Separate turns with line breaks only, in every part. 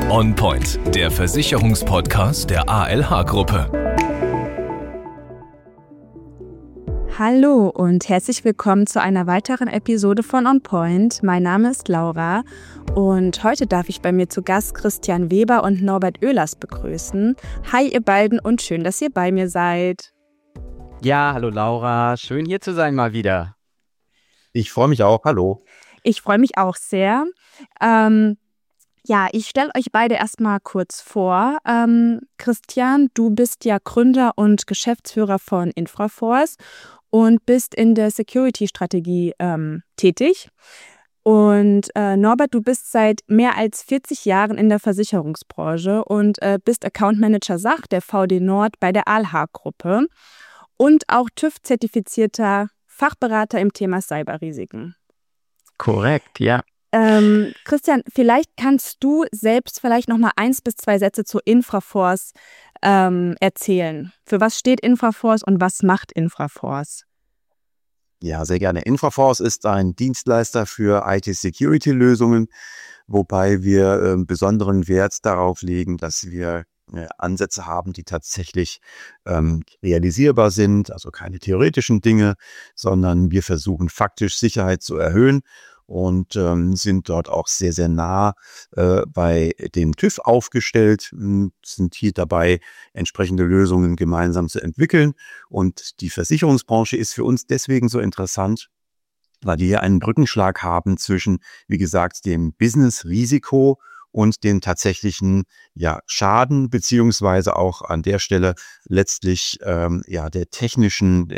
On Point, der Versicherungspodcast der ALH-Gruppe.
Hallo und herzlich willkommen zu einer weiteren Episode von On Point. Mein Name ist Laura und heute darf ich bei mir zu Gast Christian Weber und Norbert Oehlers begrüßen. Hi ihr beiden und schön, dass ihr bei mir seid.
Ja, hallo Laura, schön hier zu sein mal wieder.
Ich freue mich auch, hallo.
Ich freue mich auch sehr. Ich stelle euch beide erstmal kurz vor. Christian, du bist ja Gründer und Geschäftsführer von Infraforce und bist in der Security-Strategie tätig. Und Norbert, du bist seit mehr als 40 Jahren in der Versicherungsbranche und bist Account Manager Sach der VD Nord bei der ALH-Gruppe und auch TÜV-zertifizierter Fachberater im Thema Cyberrisiken.
Korrekt, ja.
Christian, vielleicht kannst du selbst noch mal 1 bis 2 Sätze zu Infraforce erzählen. Für was steht Infraforce und was macht Infraforce?
Ja, sehr gerne. Infraforce ist ein Dienstleister für IT-Security-Lösungen, wobei wir besonderen Wert darauf legen, dass wir Ansätze haben, die tatsächlich realisierbar sind, also keine theoretischen Dinge, sondern wir versuchen faktisch Sicherheit zu erhöhen und sind dort auch sehr, sehr nah bei dem TÜV aufgestellt, sind hier dabei, entsprechende Lösungen gemeinsam zu entwickeln. Und die Versicherungsbranche ist für uns deswegen so interessant, weil wir hier einen Brückenschlag haben zwischen, wie gesagt, dem Business-Risiko und den tatsächlichen Schaden, beziehungsweise auch an der Stelle letztlich des technischen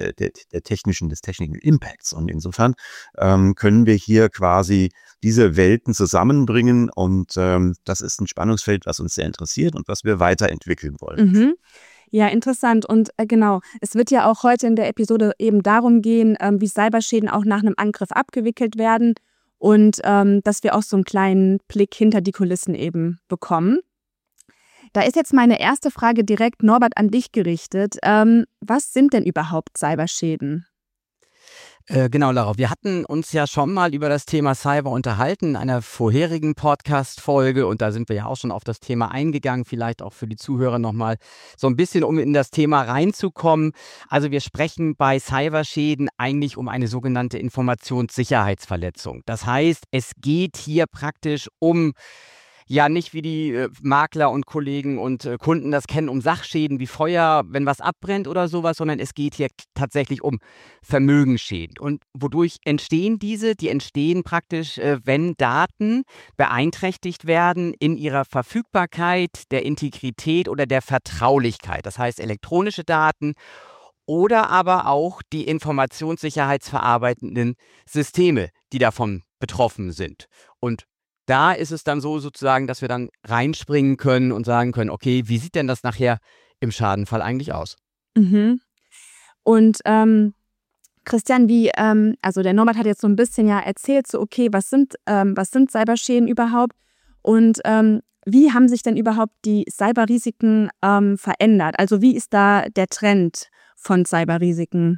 Impacts. Und insofern können wir hier quasi diese Welten zusammenbringen und das ist ein Spannungsfeld, was uns sehr interessiert und was wir weiterentwickeln wollen.
Mhm. Ja, interessant. Und genau, es wird ja auch heute in der Episode eben darum gehen, wie Cyberschäden auch nach einem Angriff abgewickelt werden. Und dass wir auch so einen kleinen Blick hinter die Kulissen eben bekommen. Da ist jetzt meine erste Frage direkt, Norbert, an dich gerichtet. Was sind denn überhaupt Cyberschäden?
Genau, Laura, wir hatten uns ja schon mal über das Thema Cyber unterhalten in einer vorherigen Podcast-Folge und da sind wir ja auch schon auf das Thema eingegangen, vielleicht auch für die Zuhörer nochmal so ein bisschen, um in das Thema reinzukommen. Also wir sprechen bei Cyberschäden eigentlich um eine sogenannte Informationssicherheitsverletzung. Das heißt, es geht hier praktisch um nicht wie die Makler und Kollegen und Kunden das kennen, um Sachschäden wie Feuer, wenn was abbrennt oder sowas, sondern es geht hier tatsächlich um Vermögensschäden. Und wodurch entstehen diese? Die entstehen praktisch, wenn Daten beeinträchtigt werden in ihrer Verfügbarkeit, der Integrität oder der Vertraulichkeit. Das heißt elektronische Daten oder aber auch die informationssicherheitsverarbeitenden Systeme, die davon betroffen sind. Und da ist es dann so sozusagen, dass wir dann reinspringen können und sagen können, okay, wie sieht denn das nachher im Schadenfall eigentlich aus?
Mhm. Und Christian, also der Norbert hat jetzt so ein bisschen erzählt, so okay, was sind Cyberschäden überhaupt und wie haben sich denn überhaupt die Cyberrisiken verändert? Also wie ist da der Trend von Cyberrisiken?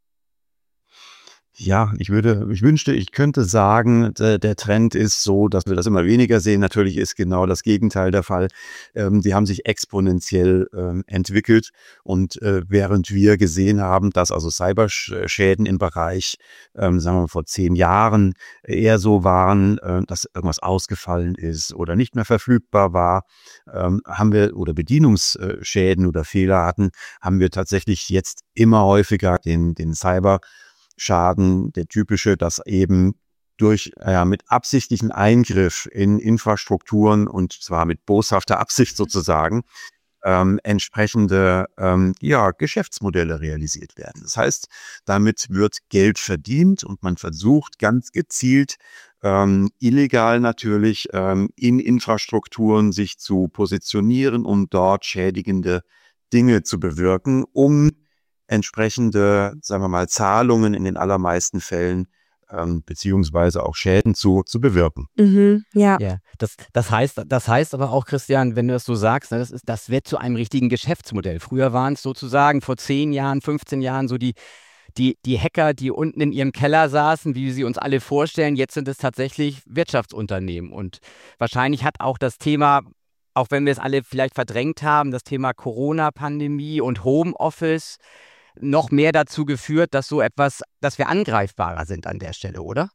Ja, ich wünschte, ich könnte sagen, der Trend ist so, dass wir das immer weniger sehen. Natürlich ist genau das Gegenteil der Fall. Die haben sich exponentiell entwickelt und während wir gesehen haben, dass also Cyberschäden im Bereich, sagen wir mal, vor 10 Jahren eher so waren, dass irgendwas ausgefallen ist oder nicht mehr verfügbar war, haben wir oder Bedienungsschäden oder Fehler hatten, haben wir tatsächlich jetzt immer häufiger den Cyberschaden, der typische, dass eben durch mit absichtlichen Eingriff in Infrastrukturen und zwar mit boshafter Absicht sozusagen entsprechende Geschäftsmodelle realisiert werden. Das heißt, damit wird Geld verdient und man versucht ganz gezielt illegal natürlich in Infrastrukturen sich zu positionieren, um dort schädigende Dinge zu bewirken, um entsprechende, sagen wir mal, Zahlungen in den allermeisten Fällen beziehungsweise auch Schäden zu bewirken.
Mhm, ja.
Ja, das heißt aber auch, Christian, wenn du das so sagst, ne, das wird zu einem richtigen Geschäftsmodell. Früher waren es sozusagen vor 10 Jahren, 15 Jahren so die Hacker, die unten in ihrem Keller saßen, wie wir sie uns alle vorstellen. Jetzt sind es tatsächlich Wirtschaftsunternehmen. Und wahrscheinlich hat auch das Thema auch wenn wir es alle vielleicht verdrängt haben, das Thema Corona-Pandemie und Homeoffice noch mehr dazu geführt, dass dass wir angreifbarer sind an der Stelle, oder?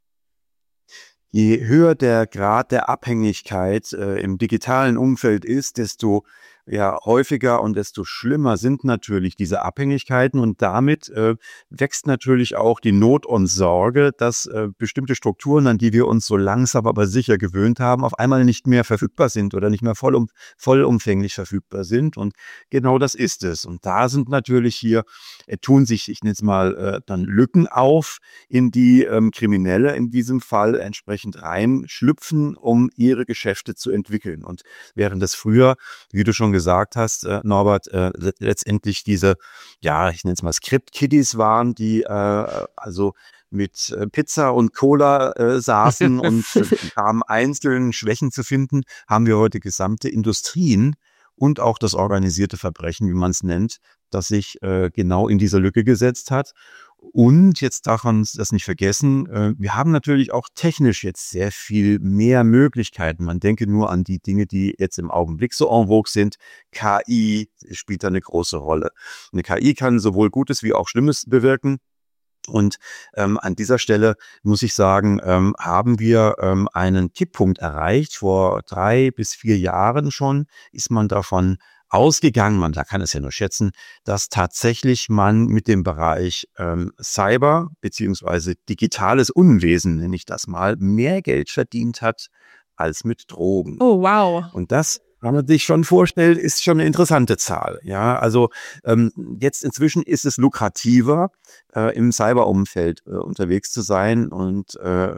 Je höher der Grad der Abhängigkeit im digitalen Umfeld ist, desto häufiger und desto schlimmer sind natürlich diese Abhängigkeiten und damit wächst natürlich auch die Not und Sorge, dass bestimmte Strukturen, an die wir uns so langsam aber sicher gewöhnt haben, auf einmal nicht mehr verfügbar sind oder nicht mehr vollumfänglich verfügbar sind. Und genau das ist es. Und da sind natürlich hier, tun sich, ich nenne es mal, dann Lücken auf, in die Kriminelle in diesem Fall entsprechend reinschlüpfen, um ihre Geschäfte zu entwickeln. Und während es früher, wie du schon gesagt hast, Norbert, letztendlich diese, ich nenne es mal Script-Kiddies waren, die also mit Pizza und Cola saßen und kamen einzeln Schwächen zu finden, haben wir heute gesamte Industrien und auch das organisierte Verbrechen, wie man es nennt, das sich genau in diese Lücke gesetzt hat. Und jetzt darf man das nicht vergessen, wir haben natürlich auch technisch jetzt sehr viel mehr Möglichkeiten. Man denke nur an die Dinge, die jetzt im Augenblick so en vogue sind. KI spielt da eine große Rolle. Eine KI kann sowohl Gutes wie auch Schlimmes bewirken. Und an dieser Stelle muss ich sagen, haben wir einen Kipppunkt erreicht. Vor 3 bis 4 Jahren schon ist man davon ausgegangen, man kann es ja nur schätzen, dass tatsächlich man mit dem Bereich Cyber beziehungsweise digitales Unwesen, nenne ich das mal, mehr Geld verdient hat als mit Drogen.
Oh, wow.
Und das kann man sich schon vorstellen, ist schon eine interessante Zahl. Ja, also jetzt inzwischen ist es lukrativer, im Cyberumfeld unterwegs zu sein und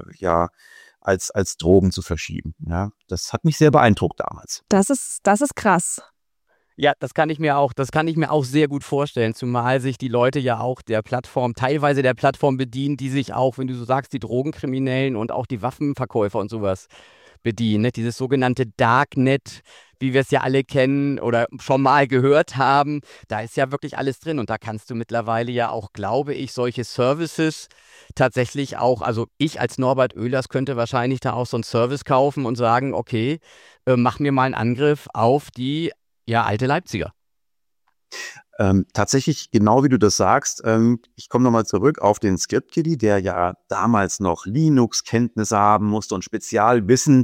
als Drogen zu verschieben. Ja, das hat mich sehr beeindruckt damals.
Das ist krass.
Ja, das kann ich mir auch sehr gut vorstellen, zumal sich die Leute ja auch teilweise der Plattform bedienen, die sich auch, wenn du so sagst, die Drogenkriminellen und auch die Waffenverkäufer und sowas bedienen. Ne? Dieses sogenannte Darknet, wie wir es ja alle kennen oder schon mal gehört haben, da ist ja wirklich alles drin und da kannst du mittlerweile ja auch, glaube ich, solche Services tatsächlich auch, also ich als Norbert Oehlers könnte wahrscheinlich da auch so einen Service kaufen und sagen, okay, mach mir mal einen Angriff auf die alte Leipziger.
Tatsächlich, genau wie du das sagst, ich komme nochmal zurück auf den Script-Kiddie, der ja damals noch Linux-Kenntnisse haben musste und Spezialwissen.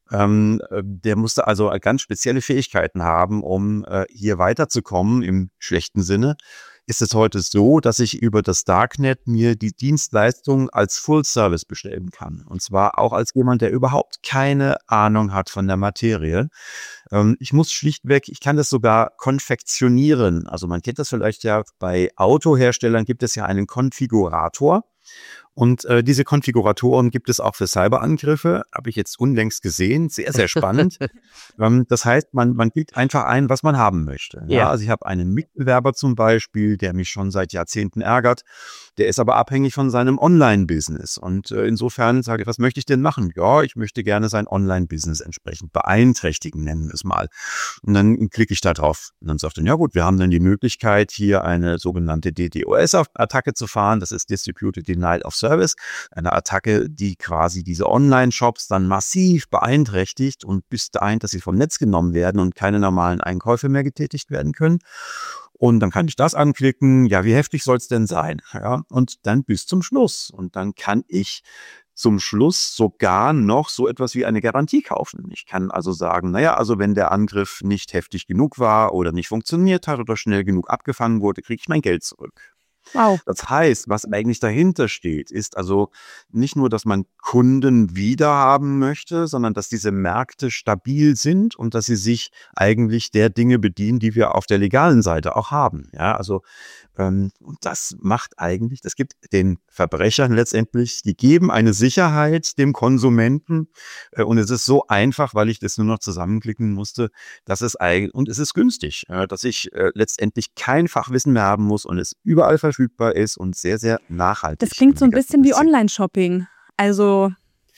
Der musste also ganz spezielle Fähigkeiten haben, um hier weiterzukommen im schlechten Sinne. Ist es heute so, dass ich über das Darknet mir die Dienstleistung als Full-Service bestellen kann. Und zwar auch als jemand, der überhaupt keine Ahnung hat von der Materie. Ich kann das sogar konfektionieren. Also man kennt das vielleicht ja, bei Autoherstellern gibt es ja einen Konfigurator. Und diese Konfiguratoren gibt es auch für Cyberangriffe, habe ich jetzt unlängst gesehen, sehr, sehr spannend. Das heißt, man gibt einfach ein, was man haben möchte. Ja, also ich habe einen Mitbewerber zum Beispiel, der mich schon seit Jahrzehnten ärgert, der ist aber abhängig von seinem Online-Business. Und insofern sage ich, was möchte ich denn machen? Ja, ich möchte gerne sein Online-Business entsprechend beeinträchtigen, nennen wir es mal. Und dann klicke ich da drauf. Und dann sagt er, ja gut, wir haben dann die Möglichkeit, hier eine sogenannte DDoS-Attacke zu fahren. Das ist Distributed Denial of Service. Eine Attacke, die quasi diese Online-Shops dann massiv beeinträchtigt und bis dahin, dass sie vom Netz genommen werden und keine normalen Einkäufe mehr getätigt werden können. Und dann kann ich das anklicken. Ja, wie heftig soll es denn sein? Ja, und dann bis zum Schluss. Und dann kann ich zum Schluss sogar noch so etwas wie eine Garantie kaufen. Ich kann also sagen, also wenn der Angriff nicht heftig genug war oder nicht funktioniert hat oder schnell genug abgefangen wurde, kriege ich mein Geld zurück.
Wow.
Das heißt, was eigentlich dahinter steht, ist also nicht nur, dass man Kunden wiederhaben möchte, sondern dass diese Märkte stabil sind und dass sie sich eigentlich der Dinge bedienen, die wir auf der legalen Seite auch haben. Ja, also und das gibt den Verbrechern letztendlich, die geben eine Sicherheit dem Konsumenten und es ist so einfach, weil ich das nur noch zusammenklicken musste, und es ist günstig, dass ich letztendlich kein Fachwissen mehr haben muss und es überall verfügbar ist und sehr, sehr nachhaltig.
Das klingt so ein bisschen wie Online-Shopping. Also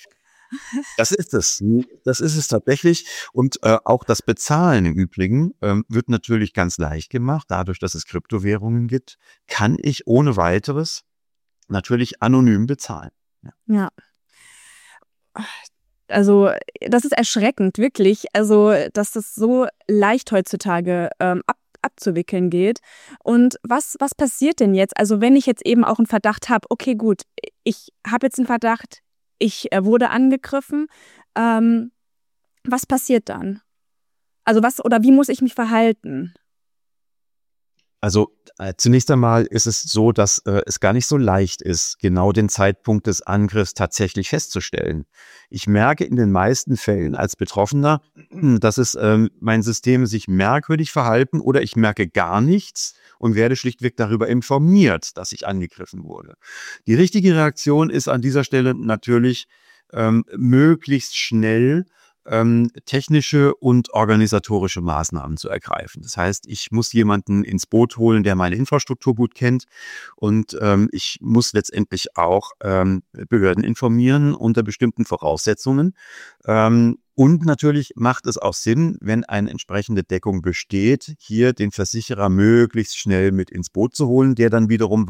das ist es. Das ist es tatsächlich. Und auch das Bezahlen im Übrigen wird natürlich ganz leicht gemacht. Dadurch, dass es Kryptowährungen gibt, kann ich ohne weiteres natürlich anonym bezahlen.
Ja. Also das ist erschreckend, wirklich. Also, dass das so leicht heutzutage abzuwickeln geht. Und was passiert denn jetzt? Also wenn ich jetzt eben auch einen Verdacht habe, okay, gut, ich habe jetzt einen Verdacht, ich wurde angegriffen, was passiert dann? Also wie muss ich mich verhalten?
Also zunächst einmal ist es so, dass es gar nicht so leicht ist, genau den Zeitpunkt des Angriffs tatsächlich festzustellen. Ich merke in den meisten Fällen als Betroffener, dass mein System sich merkwürdig verhalten oder ich merke gar nichts und werde schlichtweg darüber informiert, dass ich angegriffen wurde. Die richtige Reaktion ist an dieser Stelle natürlich möglichst schnell technische und organisatorische Maßnahmen zu ergreifen. Das heißt, ich muss jemanden ins Boot holen, der meine Infrastruktur gut kennt und ich muss letztendlich auch Behörden informieren unter bestimmten Voraussetzungen. Und natürlich macht es auch Sinn, wenn eine entsprechende Deckung besteht, hier den Versicherer möglichst schnell mit ins Boot zu holen, der dann wiederum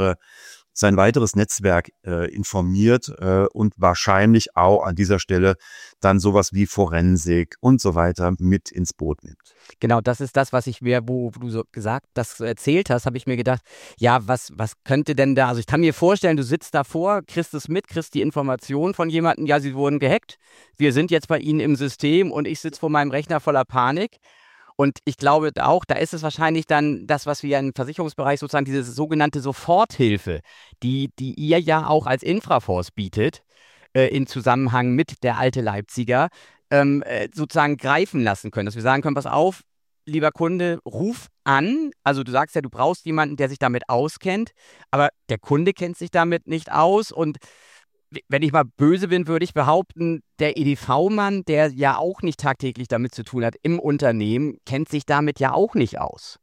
sein weiteres Netzwerk informiert und wahrscheinlich auch an dieser Stelle dann sowas wie Forensik und so weiter mit ins Boot nimmt.
Genau, das ist das, was ich mir, wo du so das erzählt hast, habe ich mir gedacht, ja, was könnte denn da, also ich kann mir vorstellen, du sitzt davor, kriegst es mit, kriegst die Information von jemandem, ja, sie wurden gehackt, wir sind jetzt bei Ihnen im System und ich sitze vor meinem Rechner voller Panik. Und ich glaube auch, da ist es wahrscheinlich dann das, was wir im Versicherungsbereich sozusagen, diese sogenannte Soforthilfe, die ihr ja auch als Infraforce bietet, in Zusammenhang mit der Alte Leipziger, sozusagen greifen lassen können. Dass wir sagen können, pass auf, lieber Kunde, ruf an. Also du sagst ja, du brauchst jemanden, der sich damit auskennt, aber der Kunde kennt sich damit nicht aus und wenn ich mal böse bin, würde ich behaupten, der EDV-Mann, der ja auch nicht tagtäglich damit zu tun hat im Unternehmen, kennt sich damit ja auch nicht aus.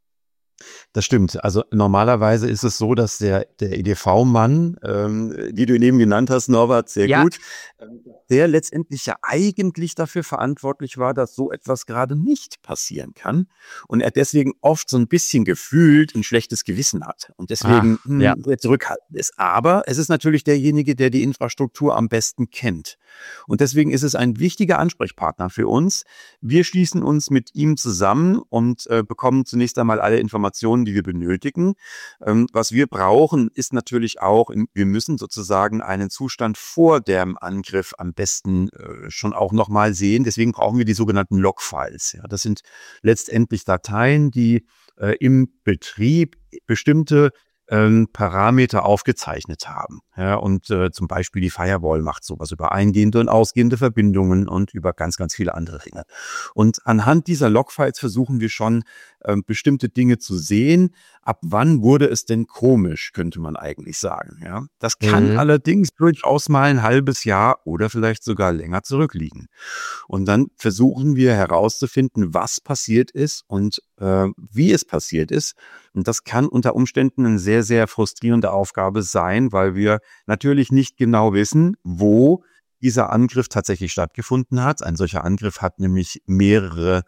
Das stimmt. Also normalerweise ist es so, dass der EDV-Mann, die du eben genannt hast, Norbert, sehr gut, der letztendlich ja eigentlich dafür verantwortlich war, dass so etwas gerade nicht passieren kann und er deswegen oft so ein bisschen gefühlt ein schlechtes Gewissen hat und deswegen zurückhaltend ist. Aber es ist natürlich derjenige, der die Infrastruktur am besten kennt. Und deswegen ist es ein wichtiger Ansprechpartner für uns. Wir schließen uns mit ihm zusammen und bekommen zunächst einmal alle Informationen, die wir benötigen. Was wir brauchen, ist natürlich auch, wir müssen sozusagen einen Zustand vor dem Angriff am besten schon auch nochmal sehen. Deswegen brauchen wir die sogenannten Logfiles. Ja, das sind letztendlich Dateien, die im Betrieb bestimmte Parameter aufgezeichnet haben. Ja, und zum Beispiel die Firewall macht sowas über eingehende und ausgehende Verbindungen und über ganz, ganz viele andere Dinge. Und anhand dieser Logfiles versuchen wir schon bestimmte Dinge zu sehen. Ab wann wurde es denn komisch, könnte man eigentlich sagen. Ja, das kann allerdings durchaus mal ein halbes Jahr oder vielleicht sogar länger zurückliegen. Und dann versuchen wir herauszufinden, was passiert ist und wie es passiert ist. Und das kann unter Umständen eine sehr, sehr frustrierende Aufgabe sein, weil wir natürlich nicht genau wissen, wo dieser Angriff tatsächlich stattgefunden hat. Ein solcher Angriff hat nämlich mehrere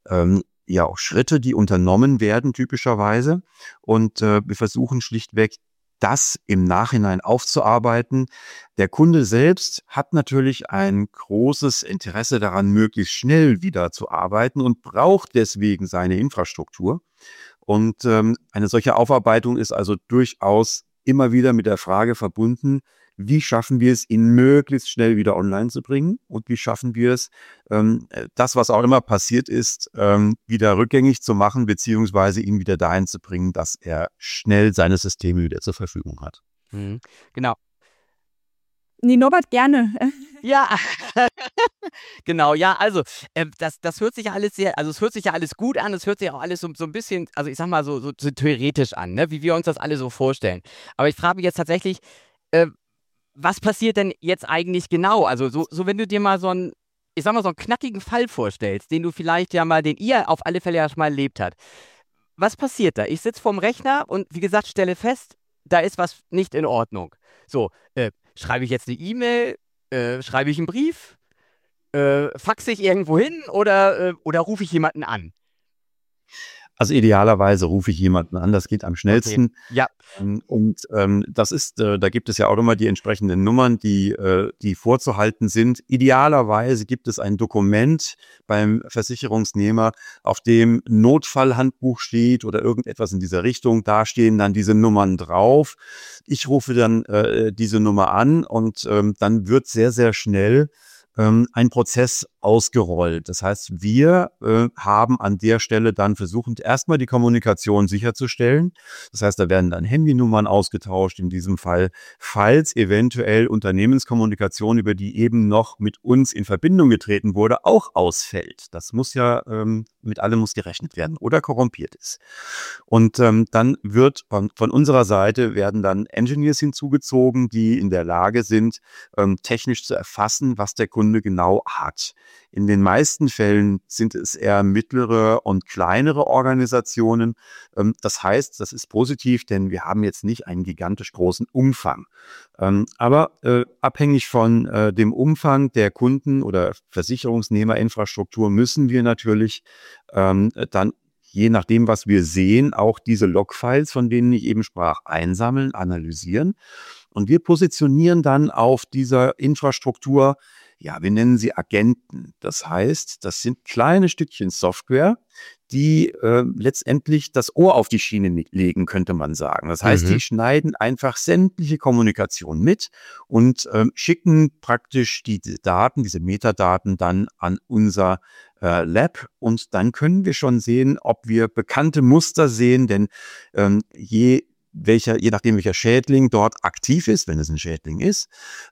auch Schritte, die unternommen werden typischerweise. Und wir versuchen schlichtweg, das im Nachhinein aufzuarbeiten. Der Kunde selbst hat natürlich ein großes Interesse daran, möglichst schnell wieder zu arbeiten und braucht deswegen seine Infrastruktur. Und eine solche Aufarbeitung ist also durchaus immer wieder mit der Frage verbunden, wie schaffen wir es, ihn möglichst schnell wieder online zu bringen und wie schaffen wir es, das, was auch immer passiert ist, wieder rückgängig zu machen, beziehungsweise ihn wieder dahin zu bringen, dass er schnell seine Systeme wieder zur Verfügung hat.
Mhm. Genau.
Nee, Norbert, gerne.
Ja, genau, ja, also das hört sich ja alles es hört sich ja alles gut an, es hört sich auch alles so ein bisschen, also ich sag mal so theoretisch an, ne, wie wir uns das alle so vorstellen. Aber ich frage mich jetzt tatsächlich, was passiert denn jetzt eigentlich genau? Also so wenn du dir mal so einen knackigen Fall vorstellst, den ihr auf alle Fälle ja schon mal erlebt habt. Was passiert da? Ich sitze vorm Rechner und wie gesagt, stelle fest, da ist was nicht in Ordnung. So, schreibe ich jetzt eine E-Mail, schreibe ich einen Brief, faxe ich irgendwo hin oder rufe ich jemanden an?
Also idealerweise rufe ich jemanden an, das geht am schnellsten.
Okay. Ja.
Das ist, da gibt es ja auch immer die entsprechenden Nummern, die vorzuhalten sind. Idealerweise gibt es ein Dokument beim Versicherungsnehmer, auf dem Notfallhandbuch steht oder irgendetwas in dieser Richtung. Da stehen dann diese Nummern drauf. Ich rufe dann diese Nummer an und dann wird sehr, sehr schnell ein Prozess ausgerollt. Das heißt, wir haben an der Stelle dann versucht, erstmal die Kommunikation sicherzustellen. Das heißt, da werden dann Handynummern ausgetauscht in diesem Fall, falls eventuell Unternehmenskommunikation, über die eben noch mit uns in Verbindung getreten wurde, auch ausfällt. Das muss ja, mit allem muss gerechnet werden oder korrumpiert ist. Und dann wird von unserer Seite werden dann Engineers hinzugezogen, die in der Lage sind, technisch zu erfassen, was der Kunde genau hat. In den meisten Fällen sind es eher mittlere und kleinere Organisationen. Das heißt, das ist positiv, denn wir haben jetzt nicht einen gigantisch großen Umfang. Aber abhängig von dem Umfang der Kunden- oder Versicherungsnehmerinfrastruktur müssen wir natürlich dann, je nachdem, was wir sehen, auch diese Logfiles, von denen ich eben sprach, einsammeln, analysieren. Und wir positionieren dann auf dieser Infrastruktur, ja, wir nennen sie Agenten. Das heißt, das sind kleine Stückchen Software, die letztendlich das Ohr auf die Schiene legen, könnte man sagen. Das heißt, die schneiden einfach sämtliche Kommunikation mit und schicken praktisch diese Daten, diese Metadaten dann an unser Lab. Und dann können wir schon sehen, ob wir bekannte Muster sehen, denn je nachdem welcher Schädling dort aktiv ist, wenn es ein Schädling ist,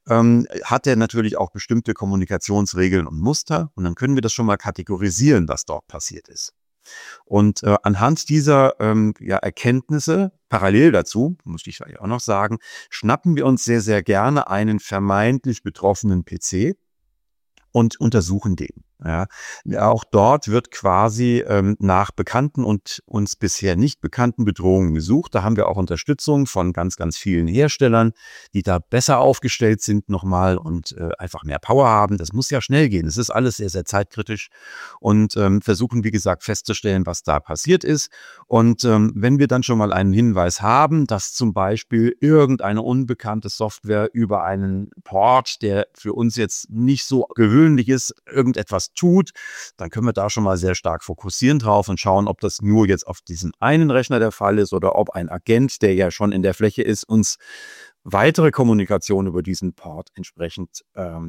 hat er natürlich auch bestimmte Kommunikationsregeln und Muster und dann können wir das schon mal kategorisieren, was dort passiert ist. Und anhand dieser Erkenntnisse, parallel dazu, muss ich auch noch sagen, schnappen wir uns sehr, sehr gerne einen vermeintlich betroffenen PC und untersuchen den. Ja, auch dort wird quasi nach bekannten und uns bisher nicht bekannten Bedrohungen gesucht. Da haben wir auch Unterstützung von ganz, ganz vielen Herstellern, die da besser aufgestellt sind nochmal und einfach mehr Power haben. Das muss ja schnell gehen. Es ist alles sehr, sehr zeitkritisch und versuchen, wie gesagt, festzustellen, was da passiert ist. Und wenn wir dann schon mal einen Hinweis haben, dass zum Beispiel irgendeine unbekannte Software über einen Port, der für uns jetzt nicht so gewöhnlich ist, irgendetwas tut, dann können wir da schon mal sehr stark fokussieren drauf und schauen, ob das nur jetzt auf diesem einen Rechner der Fall ist oder ob ein Agent, der ja schon in der Fläche ist, uns weitere Kommunikation über diesen Port entsprechend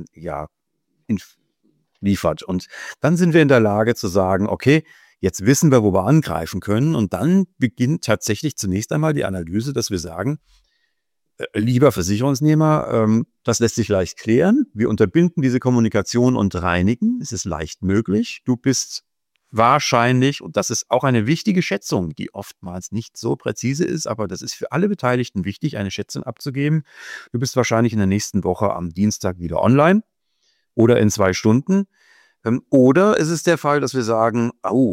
liefert. Und dann sind wir in der Lage zu sagen, okay, jetzt wissen wir, wo wir angreifen können. Und dann beginnt tatsächlich zunächst einmal die Analyse, dass wir sagen, lieber Versicherungsnehmer, das lässt sich leicht klären. Wir unterbinden diese Kommunikation und reinigen. Es ist leicht möglich. Du bist wahrscheinlich, und das ist auch eine wichtige Schätzung, die oftmals nicht so präzise ist, aber das ist für alle Beteiligten wichtig, eine Schätzung abzugeben. Du bist wahrscheinlich in der nächsten Woche am Dienstag wieder online oder in 2 Stunden. Oder ist es der Fall, dass wir sagen,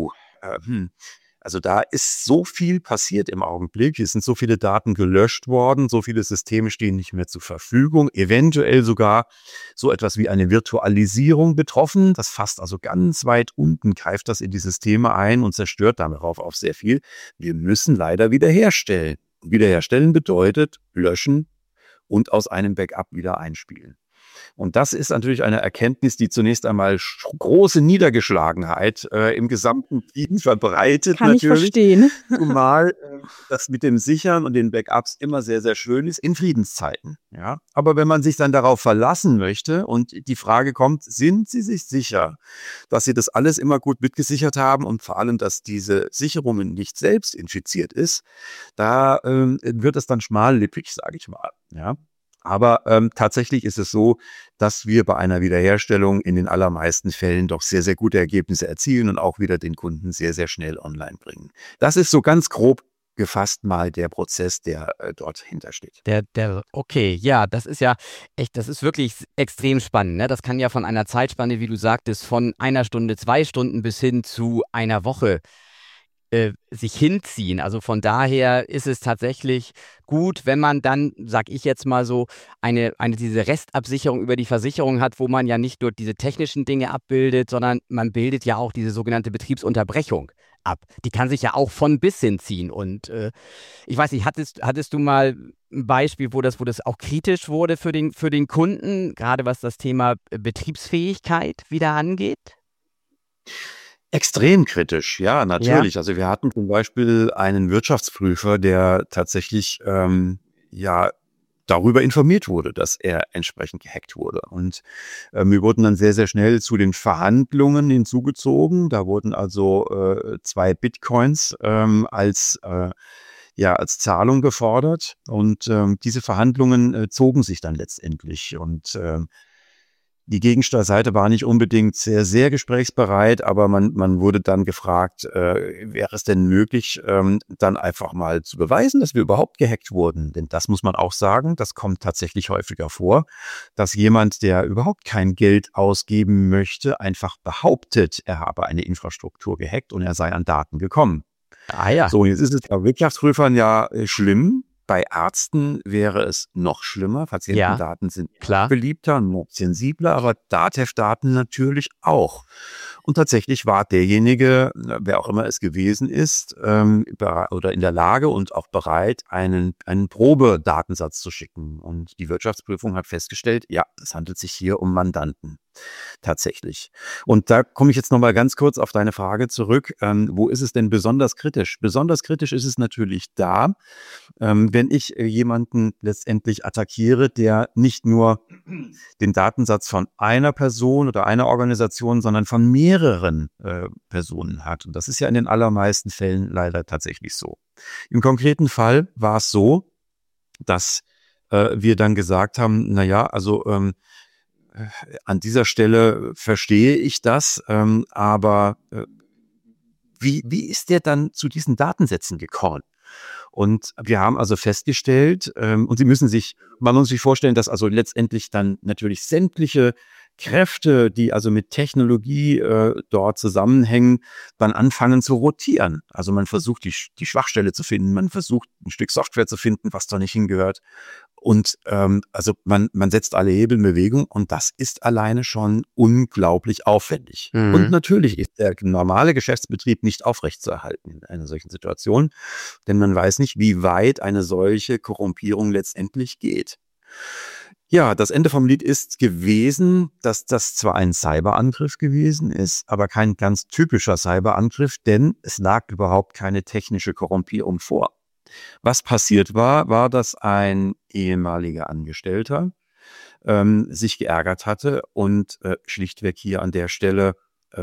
also da ist so viel passiert im Augenblick, es sind so viele Daten gelöscht worden, so viele Systeme stehen nicht mehr zur Verfügung, eventuell sogar so etwas wie eine Virtualisierung betroffen. Das fasst also ganz weit unten, greift das in die Systeme ein und zerstört darauf auch sehr viel. Wir müssen leider wiederherstellen. Wiederherstellen bedeutet löschen und aus einem Backup wieder einspielen. Und das ist natürlich eine Erkenntnis, die zunächst einmal große Niedergeschlagenheit im gesamten Team verbreitet.
Kann ich verstehen.
Zumal das mit dem Sichern und den Backups immer sehr, sehr schön ist in Friedenszeiten. Ja? Aber wenn man sich dann darauf verlassen möchte und die Frage kommt, sind Sie sich sicher, dass Sie das alles immer gut mitgesichert haben und vor allem, dass diese Sicherungen nicht selbst infiziert ist, da wird es dann schmallippig, sage ich mal. Ja? Aber tatsächlich ist es so, dass wir bei einer Wiederherstellung in den allermeisten Fällen doch sehr, sehr gute Ergebnisse erzielen und auch wieder den Kunden sehr, sehr schnell online bringen. Das ist so ganz grob gefasst mal der Prozess, der dort hintersteht.
Okay, ja, das ist ja echt, das ist wirklich extrem spannend. Ne? Das kann ja von einer Zeitspanne, wie du sagtest, von 1 Stunde, 2 Stunden bis hin zu einer Woche sich hinziehen. Also von daher ist es tatsächlich gut, wenn man dann, sag ich jetzt mal so, diese Restabsicherung über die Versicherung hat, wo man ja nicht nur diese technischen Dinge abbildet, sondern man bildet ja auch diese sogenannte Betriebsunterbrechung ab. Die kann sich ja auch von bis hinziehen. Und ich weiß nicht, hattest du mal ein Beispiel, wo das auch kritisch wurde für den Kunden, gerade was das Thema Betriebsfähigkeit wieder angeht?
Extrem kritisch, ja, natürlich. Also wir hatten zum Beispiel einen Wirtschaftsprüfer, der tatsächlich darüber informiert wurde, dass er entsprechend gehackt wurde. Und wir wurden dann sehr, sehr schnell zu den Verhandlungen hinzugezogen. Da wurden also 2 Bitcoins als Zahlung gefordert. Und diese Verhandlungen zogen sich dann letztendlich. Und die Gegenseite war nicht unbedingt sehr, sehr gesprächsbereit, aber man wurde dann gefragt, wäre es denn möglich, dann einfach mal zu beweisen, dass wir überhaupt gehackt wurden? Denn das muss man auch sagen, das kommt tatsächlich häufiger vor, dass jemand, der überhaupt kein Geld ausgeben möchte, einfach behauptet, er habe eine Infrastruktur gehackt und er sei an Daten gekommen.
Ah ja.
So, jetzt ist es bei Wirtschaftsprüfern ja schlimm. Bei Ärzten wäre es noch schlimmer. Patientendaten sind
klar
beliebter, noch sensibler, aber DATEV-Daten natürlich auch. Und tatsächlich war derjenige, wer auch immer es gewesen ist, oder in der Lage und auch bereit, einen Probedatensatz zu schicken. Und die Wirtschaftsprüfung hat festgestellt, ja, es handelt sich hier um Mandanten. Tatsächlich. Und da komme ich jetzt nochmal ganz kurz auf deine Frage zurück. Wo ist es denn besonders kritisch? Besonders kritisch ist es natürlich da, wenn ich jemanden letztendlich attackiere, der nicht nur den Datensatz von einer Person oder einer Organisation, sondern von mehreren Personen hat. Und das ist ja in den allermeisten Fällen leider tatsächlich so. Im konkreten Fall war es so, dass wir dann gesagt haben, an dieser Stelle verstehe ich das, aber wie ist der dann zu diesen Datensätzen gekommen? Und wir haben also festgestellt, und man muss sich vorstellen, dass also letztendlich dann natürlich sämtliche Kräfte, die also mit Technologie dort zusammenhängen, dann anfangen zu rotieren. Also man versucht die Schwachstelle zu finden, man versucht ein Stück Software zu finden, was da nicht hingehört. Und also man setzt alle Hebel in Bewegung und das ist alleine schon unglaublich aufwendig.
Mhm.
Und natürlich ist der normale Geschäftsbetrieb nicht aufrechtzuerhalten in einer solchen Situation, denn man weiß nicht, wie weit eine solche Korrumpierung letztendlich geht. Ja, das Ende vom Lied ist gewesen, dass das zwar ein Cyberangriff gewesen ist, aber kein ganz typischer Cyberangriff, denn es lag überhaupt keine technische Korrumpierung vor. Was passiert war, dass ein ehemaliger Angestellter sich geärgert hatte und schlichtweg hier an der Stelle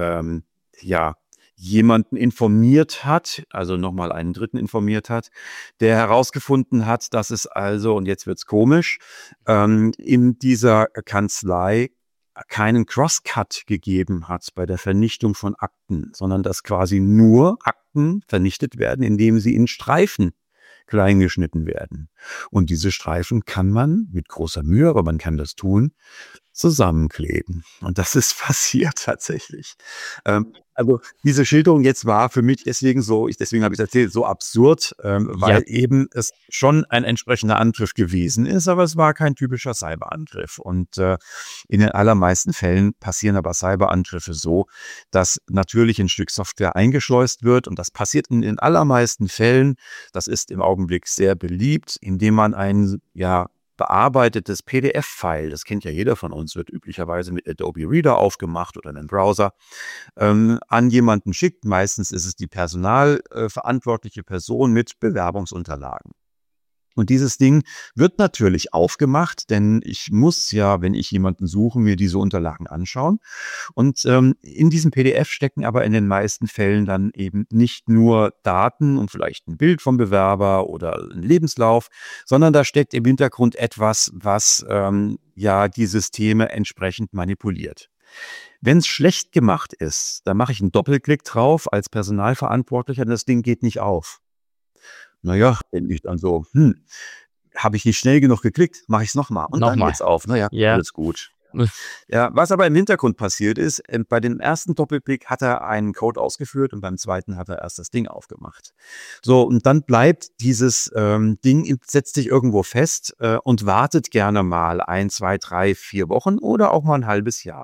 jemanden informiert hat, also nochmal einen Dritten informiert hat, der herausgefunden hat, dass es also, und jetzt wird's komisch, in dieser Kanzlei keinen Crosscut gegeben hat bei der Vernichtung von Akten, sondern dass quasi nur Akten vernichtet werden, indem sie in Streifen klein geschnitten werden. Und diese Streifen kann man mit großer Mühe, aber man kann das tun, zusammenkleben. Und das ist passiert tatsächlich. Also diese Schilderung jetzt war für mich deswegen habe ich es erzählt, so absurd, weil eben es schon ein entsprechender Angriff gewesen ist, aber es war kein typischer Cyberangriff. Und in den allermeisten Fällen passieren aber Cyberangriffe so, dass natürlich ein Stück Software eingeschleust wird und das passiert in den allermeisten Fällen, das ist im Augenblick sehr beliebt, indem man ein bearbeitetes PDF-File, das kennt ja jeder von uns, wird üblicherweise mit Adobe Reader aufgemacht oder einem Browser, an jemanden schickt. Meistens ist es die personalverantwortliche Person mit Bewerbungsunterlagen. Und dieses Ding wird natürlich aufgemacht, denn ich muss ja, wenn ich jemanden suche, mir diese Unterlagen anschauen. Und in diesem PDF stecken aber in den meisten Fällen dann eben nicht nur Daten und vielleicht ein Bild vom Bewerber oder ein Lebenslauf, sondern da steckt im Hintergrund etwas, was die Systeme entsprechend manipuliert. Wenn es schlecht gemacht ist, dann mache ich einen Doppelklick drauf als Personalverantwortlicher, das Ding geht nicht auf. Naja, denke ich dann so, habe ich nicht schnell genug geklickt, mache ich es nochmal. Und dann geht's auf. Naja, alles gut. Ja, was aber im Hintergrund passiert ist, bei dem ersten Doppelklick hat er einen Code ausgeführt und beim zweiten hat er erst das Ding aufgemacht. So, und dann bleibt dieses Ding, setzt sich irgendwo fest und wartet gerne mal 1, 2, 3, 4 Wochen oder auch mal ein halbes Jahr.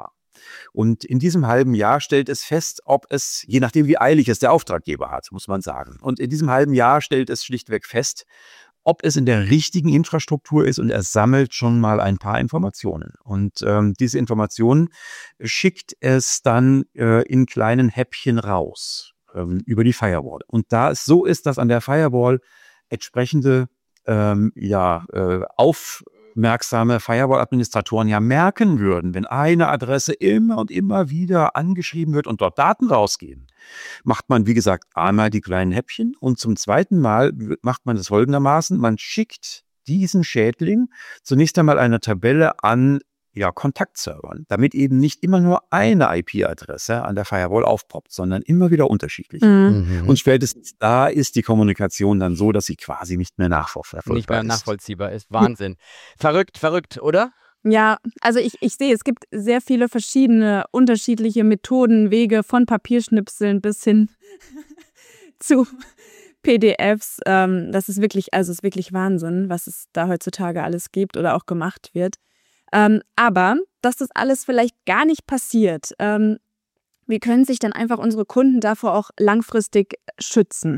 Und in diesem halben Jahr stellt es fest, ob es, je nachdem wie eilig es der Auftraggeber hat, muss man sagen. Und in diesem halben Jahr stellt es schlichtweg fest, ob es in der richtigen Infrastruktur ist, und er sammelt schon mal ein paar Informationen. Und diese Informationen schickt es dann in kleinen Häppchen raus über die Firewall. Und da es so ist, dass an der Firewall entsprechende aufmerksame Firewall-Administratoren ja merken würden, wenn eine Adresse immer und immer wieder angeschrieben wird und dort Daten rausgehen, macht man, wie gesagt, einmal die kleinen Häppchen, und zum zweiten Mal macht man das folgendermaßen: Man schickt diesen Schädling zunächst einmal eine Tabelle an Kontaktservern, damit eben nicht immer nur eine IP-Adresse an der Firewall aufpoppt, sondern immer wieder unterschiedlich. Und spätestens da ist die Kommunikation dann so, dass sie quasi nicht mehr
nachvollziehbar ist. Wahnsinn. Verrückt, oder?
Ja, also ich sehe, es gibt sehr viele verschiedene, unterschiedliche Methoden, Wege von Papierschnipseln bis hin zu PDFs. Das ist wirklich, es ist wirklich Wahnsinn, was es da heutzutage alles gibt oder auch gemacht wird. Aber dass das alles vielleicht gar nicht passiert, wie können sich dann einfach unsere Kunden davor auch langfristig schützen?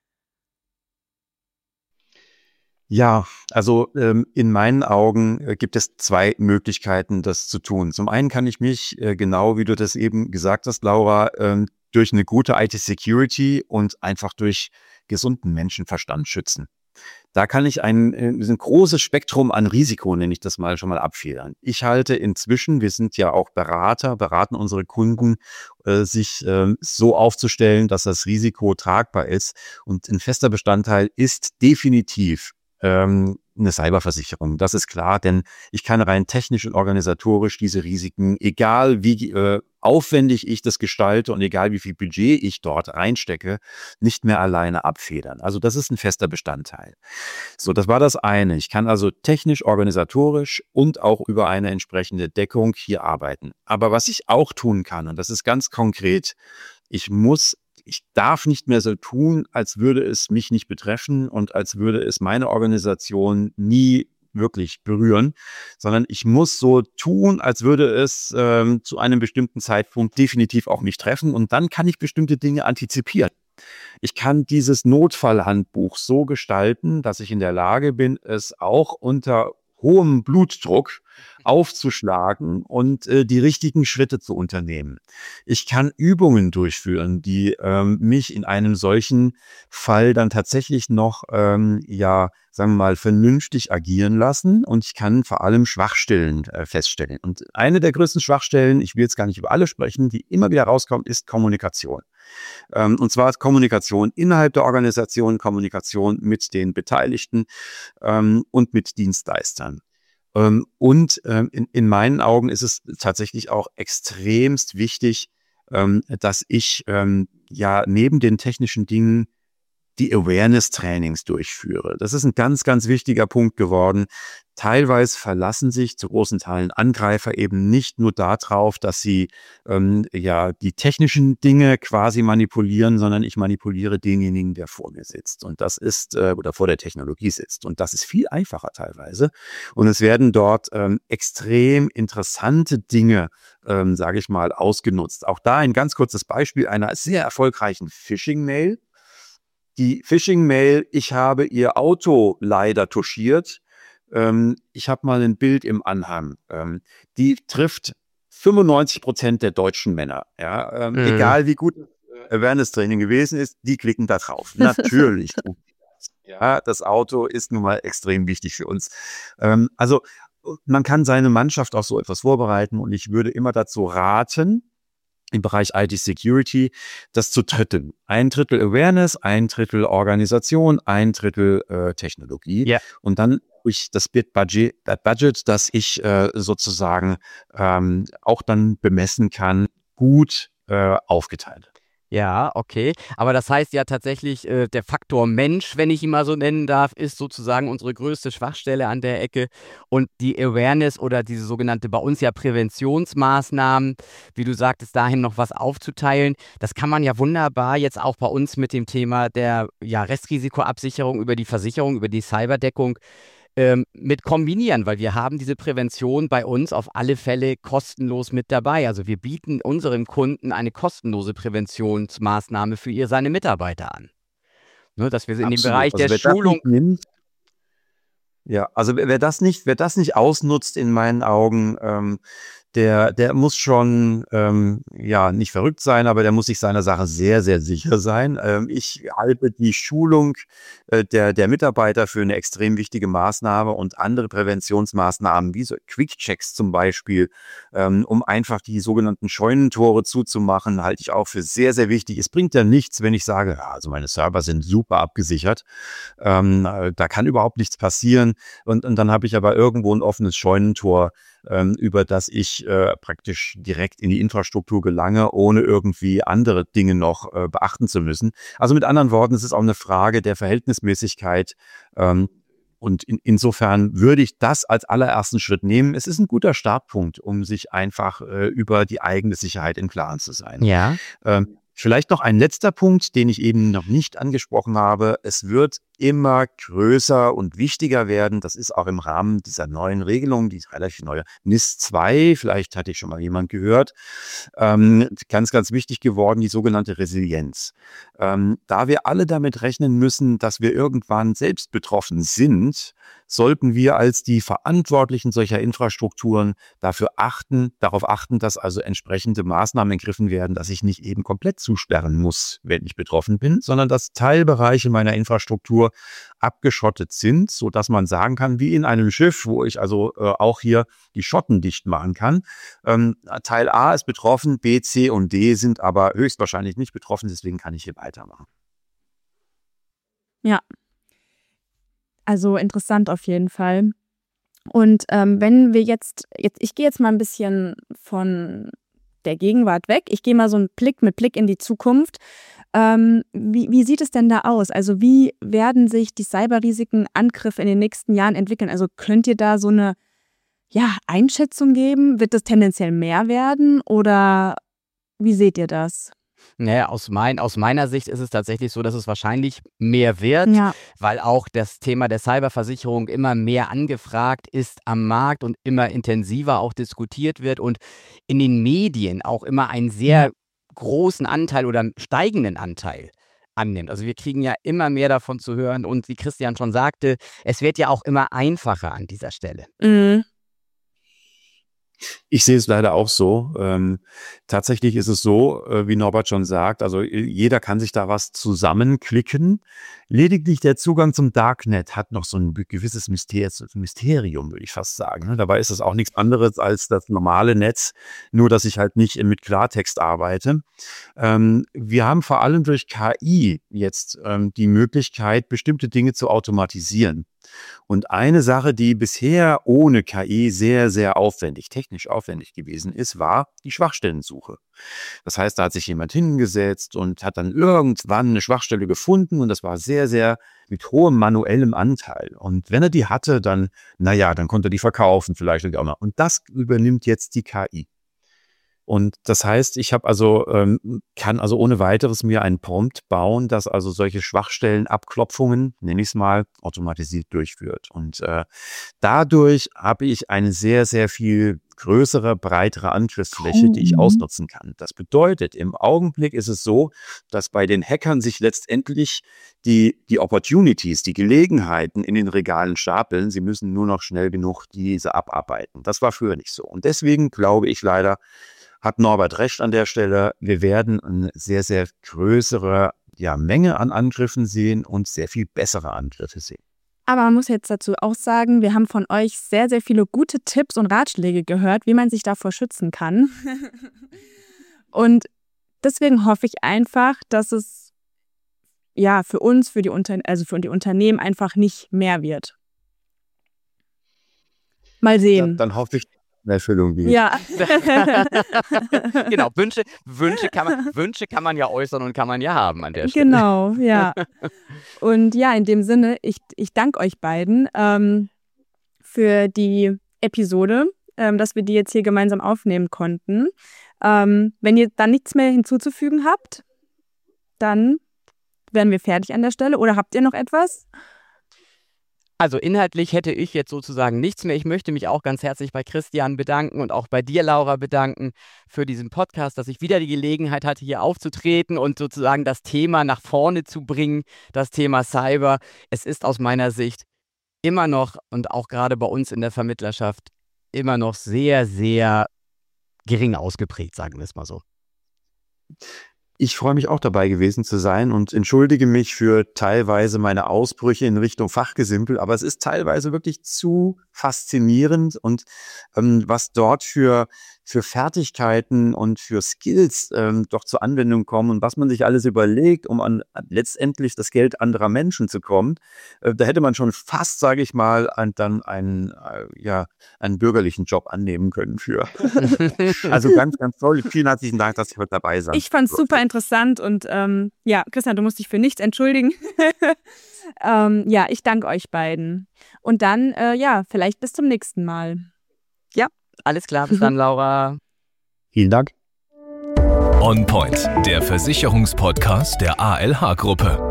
Ja, also in meinen Augen gibt es zwei Möglichkeiten, das zu tun. Zum einen kann ich mich, genau wie du das eben gesagt hast, Laura, durch eine gute IT-Security und einfach durch gesunden Menschenverstand schützen. Da kann ich ein großes Spektrum an Risiko, nenne ich das mal, schon mal abfedern. Ich halte inzwischen, wir sind ja auch beraten unsere Kunden, sich so aufzustellen, dass das Risiko tragbar ist. Und ein fester Bestandteil ist definitiv eine Cyberversicherung. Das ist klar, denn ich kann rein technisch und organisatorisch diese Risiken, egal wie aufwendig ich das gestalte und egal wie viel Budget ich dort reinstecke, nicht mehr alleine abfedern. Also das ist ein fester Bestandteil. So, das war das eine. Ich kann also technisch, organisatorisch und auch über eine entsprechende Deckung hier arbeiten. Aber was ich auch tun kann, und das ist ganz konkret, ich darf nicht mehr so tun, als würde es mich nicht betreffen und als würde es meine Organisation nie wirklich berühren, sondern ich muss so tun, als würde es zu einem bestimmten Zeitpunkt definitiv auch mich treffen, und dann kann ich bestimmte Dinge antizipieren. Ich kann dieses Notfallhandbuch so gestalten, dass ich in der Lage bin, es auch unter hohem Blutdruck aufzuschlagen und die richtigen Schritte zu unternehmen. Ich kann Übungen durchführen, die mich in einem solchen Fall dann tatsächlich noch, sagen wir mal, vernünftig agieren lassen, und ich kann vor allem Schwachstellen feststellen. Und eine der größten Schwachstellen, ich will jetzt gar nicht über alle sprechen, die immer wieder rauskommt, ist Kommunikation. Und zwar Kommunikation innerhalb der Organisation, Kommunikation mit den Beteiligten und mit Dienstleistern. Und in meinen Augen ist es tatsächlich auch extremst wichtig, dass ich neben den technischen Dingen die Awareness-Trainings durchführe. Das ist ein ganz, ganz wichtiger Punkt geworden. Teilweise verlassen sich zu großen Teilen Angreifer eben nicht nur darauf, dass sie die technischen Dinge quasi manipulieren, sondern ich manipuliere denjenigen, der vor mir sitzt. Und das ist, oder vor der Technologie sitzt. Und das ist viel einfacher teilweise. Und es werden dort extrem interessante Dinge, sage ich mal, ausgenutzt. Auch da ein ganz kurzes Beispiel einer sehr erfolgreichen Phishing-Mail. Die Phishing-Mail: Ich habe Ihr Auto leider touchiert. Ich habe mal ein Bild im Anhang. Die trifft 95% der deutschen Männer. Ja? Egal wie gut Awareness-Training gewesen ist, die klicken da drauf. Natürlich. Ja, das Auto ist nun mal extrem wichtig für uns. Also man kann seine Mannschaft auf so etwas vorbereiten, und ich würde immer dazu raten, im Bereich IT-Security, das zu dritteln. 1/3 Awareness, 1/3 Organisation, 1/3 Technologie. Yeah. Und dann durch das Budget, das ich sozusagen auch dann bemessen kann, gut aufgeteilt.
Ja, okay. Aber das heißt ja tatsächlich, der Faktor Mensch, wenn ich ihn mal so nennen darf, ist sozusagen unsere größte Schwachstelle an der Ecke. Und die Awareness oder diese sogenannte bei uns ja Präventionsmaßnahmen, wie du sagtest, dahin noch was aufzuteilen, das kann man ja wunderbar jetzt auch bei uns mit dem Thema der Restrisikoabsicherung über die Versicherung, über die Cyberdeckung mit kombinieren, weil wir haben diese Prävention bei uns auf alle Fälle kostenlos mit dabei. Also wir bieten unseren Kunden eine kostenlose Präventionsmaßnahme für seine Mitarbeiter an. Ne, dass wir in dem
Absolut.
Bereich
Also
der
wer das
Schulung...
nicht nimmt, ja, also wer das nicht ausnutzt in meinen Augen, der muss schon nicht verrückt sein, aber der muss sich seiner Sache sehr, sehr sicher sein. Ich halte die Schulung der Mitarbeiter für eine extrem wichtige Maßnahme und andere Präventionsmaßnahmen wie so Quick-Checks zum Beispiel, um einfach die sogenannten Scheunentore zuzumachen, halte ich auch für sehr, sehr wichtig. Es bringt ja nichts, wenn ich sage, ja, also meine Server sind super abgesichert, da kann überhaupt nichts passieren und dann habe ich aber irgendwo ein offenes Scheunentor, über das ich praktisch direkt in die Infrastruktur gelange, ohne irgendwie andere Dinge noch beachten zu müssen. Also mit anderen Worten, es ist auch eine Frage der Verhältnismäßigkeit. Und insofern würde ich das als allerersten Schritt nehmen. Es ist ein guter Startpunkt, um sich einfach über die eigene Sicherheit im Klaren zu sein.
Ja.
Vielleicht noch ein letzter Punkt, den ich eben noch nicht angesprochen habe. Es wird immer größer und wichtiger werden. Das ist auch im Rahmen dieser neuen Regelung, die relativ neue NIS 2, vielleicht hatte ich schon mal jemand gehört, ganz, ganz wichtig geworden, die sogenannte Resilienz. Da wir alle damit rechnen müssen, dass wir irgendwann selbst betroffen sind, sollten wir als die Verantwortlichen solcher Infrastrukturen darauf achten, dass also entsprechende Maßnahmen ergriffen werden, dass ich nicht eben komplett zusperren muss, wenn ich betroffen bin, sondern dass Teilbereiche meiner Infrastruktur abgeschottet sind, sodass man sagen kann, wie in einem Schiff, wo ich also auch hier die Schotten dicht machen kann. Teil A ist betroffen, B, C und D sind aber höchstwahrscheinlich nicht betroffen, deswegen kann ich hier weitermachen.
Ja, also interessant auf jeden Fall. Und wenn wir ich gehe jetzt mal ein bisschen von der Gegenwart weg. Ich gehe mal so mit Blick in die Zukunft. Wie sieht es denn da aus? Also wie werden sich die Cyberrisiken, Angriffe in den nächsten Jahren entwickeln? Also könnt ihr da so eine Einschätzung geben? Wird das tendenziell mehr werden oder wie seht ihr das?
Naja, aus meiner Sicht ist es tatsächlich so, dass es wahrscheinlich mehr wird,
Ja.
weil auch das Thema der Cyberversicherung immer mehr angefragt ist am Markt und immer intensiver auch diskutiert wird und in den Medien auch immer einen sehr großen Anteil oder einen steigenden Anteil annimmt. Also wir kriegen ja immer mehr davon zu hören und wie Christian schon sagte, es wird ja auch immer einfacher an dieser Stelle.
Mhm.
Ich sehe es leider auch so. Tatsächlich ist es so, wie Norbert schon sagt, also jeder kann sich da was zusammenklicken. Lediglich der Zugang zum Darknet hat noch so ein gewisses Mysterium, würde ich fast sagen. Dabei ist es auch nichts anderes als das normale Netz, nur dass ich halt nicht mit Klartext arbeite. Wir haben vor allem durch KI jetzt die Möglichkeit, bestimmte Dinge zu automatisieren. Und eine Sache, die bisher ohne KI sehr, sehr technisch aufwendig gewesen ist, war die Schwachstellensuche. Das heißt, da hat sich jemand hingesetzt und hat dann irgendwann eine Schwachstelle gefunden und das war sehr, sehr mit hohem manuellem Anteil. Und wenn er die hatte, dann konnte er die verkaufen vielleicht auch mal. Und das übernimmt jetzt die KI. Und das heißt, ich habe kann ohne weiteres mir einen Prompt bauen, das also solche Schwachstellenabklopfungen, nenne ich es mal, automatisiert durchführt. Und dadurch habe ich eine sehr, sehr viel größere, breitere Angriffsfläche, die ich ausnutzen kann. Das bedeutet, im Augenblick ist es so, dass bei den Hackern sich letztendlich die Opportunities, die Gelegenheiten in den Regalen stapeln. Sie müssen nur noch schnell genug diese abarbeiten. Das war früher nicht so. Und deswegen glaube ich leider, hat Norbert recht an der Stelle. Wir werden eine sehr, sehr größere Menge an Angriffen sehen und sehr viel bessere Angriffe sehen.
Aber man muss jetzt dazu auch sagen, wir haben von euch sehr, sehr viele gute Tipps und Ratschläge gehört, wie man sich davor schützen kann. Und deswegen hoffe ich einfach, dass es für uns, für die Unternehmen einfach nicht mehr wird. Mal sehen.
Dann hoffe ich, Erfüllung geht.
Ja.
Genau, Wünsche kann man ja äußern und kann man ja haben an der Stelle.
Genau, ja. Und in dem Sinne, ich danke euch beiden für die Episode, dass wir die jetzt hier gemeinsam aufnehmen konnten. Wenn ihr dann nichts mehr hinzuzufügen habt, dann wären wir fertig an der Stelle. Oder habt ihr noch etwas?
Also inhaltlich hätte ich jetzt sozusagen nichts mehr. Ich möchte mich auch ganz herzlich bei Christian bedanken und auch bei dir, Laura, bedanken für diesen Podcast, dass ich wieder die Gelegenheit hatte, hier aufzutreten und sozusagen das Thema nach vorne zu bringen, das Thema Cyber. Es ist aus meiner Sicht immer noch und auch gerade bei uns in der Vermittlerschaft immer noch sehr, sehr gering ausgeprägt, sagen wir es mal so.
Ich freue mich auch dabei gewesen zu sein und entschuldige mich für teilweise meine Ausbrüche in Richtung Fachgesimpel, aber es ist teilweise wirklich zu faszinierend und was dort für Fertigkeiten und für Skills doch zur Anwendung kommen und was man sich alles überlegt, um an letztendlich das Geld anderer Menschen zu kommen, da hätte man schon fast, sage ich mal, dann einen bürgerlichen Job annehmen können für. Also ganz, ganz toll. Vielen herzlichen Dank, dass ich heute dabei sein.
Ich fand es super interessant und Christian, du musst dich für nichts entschuldigen. Ich danke euch beiden. Und dann, vielleicht bis zum nächsten Mal.
Ja, alles klar. Bis dann, Laura.
Vielen Dank.
On Point, der Versicherungspodcast der ALH-Gruppe.